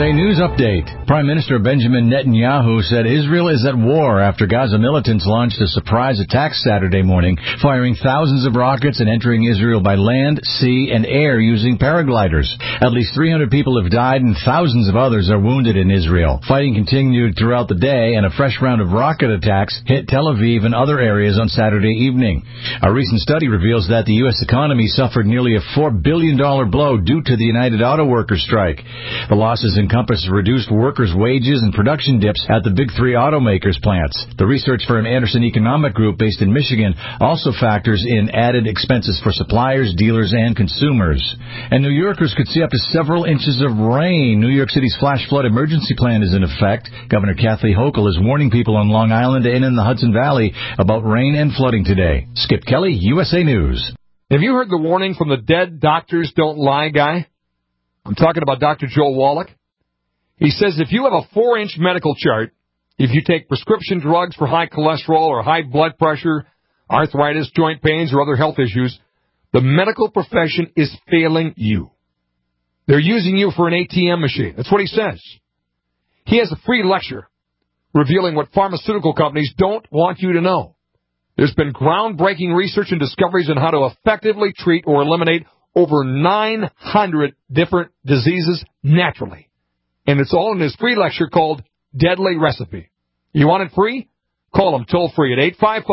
USA News Update. Prime Minister Benjamin Netanyahu said Israel is at war after Gaza militants launched a surprise attack Saturday morning, firing thousands of rockets and entering Israel by land, sea, and air using paragliders. At least 300 people have died and thousands of others are wounded in Israel. Fighting continued throughout the day, and a fresh round of rocket attacks hit Tel Aviv and other areas on Saturday evening. A recent study reveals that the U.S. economy suffered nearly a $4 billion blow due to the United Auto Workers strike. The losses encompass reduced workers' wages and production dips at the big three automakers' plants. The research firm Anderson Economic Group, based in Michigan, also factors in added expenses for suppliers, dealers, and consumers. And New Yorkers could see up to several inches of rain. New York City's flash flood emergency plan is in effect. Governor Kathy Hochul is warning people on Long Island and in the Hudson Valley about rain and flooding today. Skip Kelly, USA News. Have you heard the warning from the dead doctors don't lie guy? I'm talking about Dr. Joel Wallach. He says if you have a 4-inch medical chart, if you take prescription drugs for high cholesterol or high blood pressure, arthritis, joint pains, or other health issues, the medical profession is failing you. They're using you for an ATM machine. That's what he says. He has a free lecture revealing what pharmaceutical companies don't want you to know. There's been groundbreaking research and discoveries on how to effectively treat or eliminate over 900 different diseases naturally. And it's all in his free lecture called Deadly Recipe. You want it free? Call him toll-free at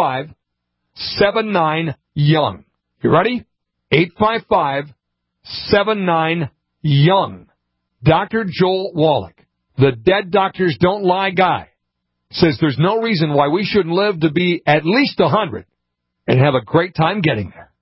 855-79-YOUNG. You ready? 855-79-YOUNG. Dr. Joel Wallach, the Dead Doctors Don't Lie guy, says there's no reason why we shouldn't live to be at least 100 and have a great time getting there.